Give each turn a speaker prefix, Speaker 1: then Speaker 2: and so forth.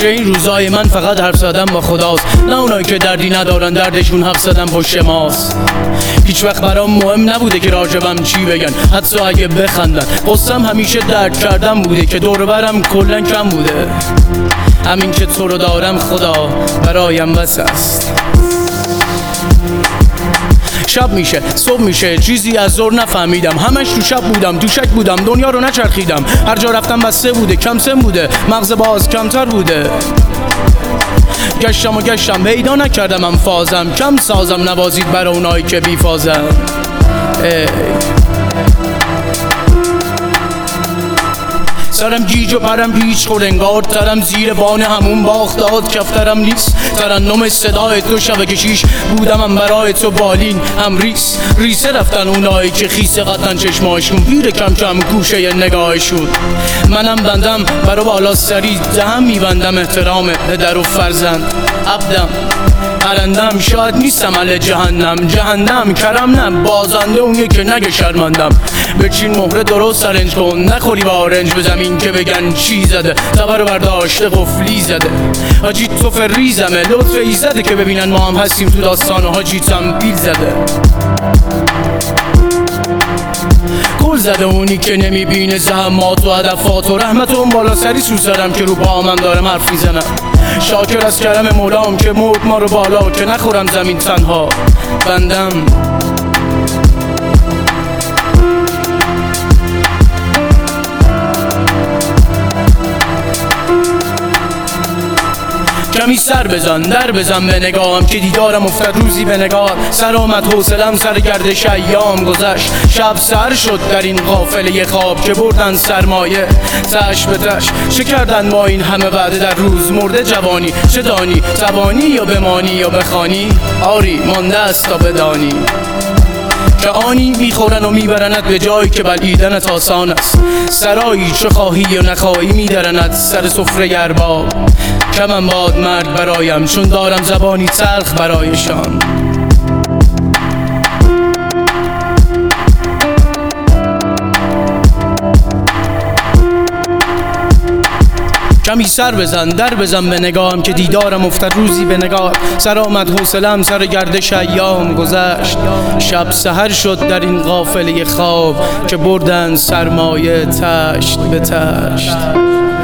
Speaker 1: همیشه این روزای من فقط حرف زدم با خداست، نه اونایی که دردی ندارن دردشون حرف زدن پشت ماست. هیچ وقت برام مهم نبوده که راجبم چی بگن، حتی اگه بخندن. قصم همیشه درد کردم بوده که دور برم کلن کم بوده. همین که تو رو دارم خدا برایم بس است. شب میشه صبح میشه چیزی از ظهر نفهمیدم، همش تو شب بودم، تو شک بودم، دنیا رو نچرخیدم. هر جا رفتم بسته بوده، کم سن بوده، مغز باز کمتر بوده. گشتم و گشتم پیدا نکردم فازم، کم سازم نوازید برا اونایی که بیفازم. سرم گیج و پرم پیچ خورد انگار ترم زیر بان همون باخت داد کفترم نیست. ترنم صدای تو شب کشیش بودم برای تو بالین هم ریسه رفتن اونایی که خیسه قطن چشماشون پیر کم کم گوشه نگاهشون. منم بندم برا بالا سری دهم میبندم احترام پدر و فرزند. عبدم پرندم شاید نیستم اهل جهنم کرم نه بازنده اون که نگه شرمندم. بچین مهره درست سرنج کن نخوری با آرنج به زمین که بگن چی زده. تبر برداشته قفلی زده حاجی تو فریزمه لطف ایزده که ببینن ما هم هستیم تو داستان و حاجی تنبیل زده. گل زده اونی که نمیبینه زحمات و هدفات و رحمت اون بالا سری سوزدم که رو پا من دارم حرف میزنم. شاکر از کرم مولام که مرد ما رو بالا که نخورم زمین تنها. بندم کمی سر بزن در بزن به نگاهم که دیدارم افتاد روزی به نگاه. سر آمد حوصلم سر گردش ایام گذشت. شب سر شد در این قافله خواب که بردن سرمایه تش به تش. چه کردن ما این همه بعد در روز مرده جوانی؟ چه دانی توانی یا بمانی یا بخوانی؟ آری مانده است تا بدانی که آنی میخورن و میبرند به جایی که بلعیدنت آسان است. سرایی چه خواهی یا نخواهی میدرند سر سفره ارباب. کمم باد مرگ برایم چون دارم زبانی تلخ برایشان. کمی سر بزن در بزن به نگاهم که دیدارم افتاد روزی به نگاه. سر آمد حوصلم سر گردش ایام گذشت. شب سحر شد در این قافله خواب که بردن سرمایه تشت به تشت.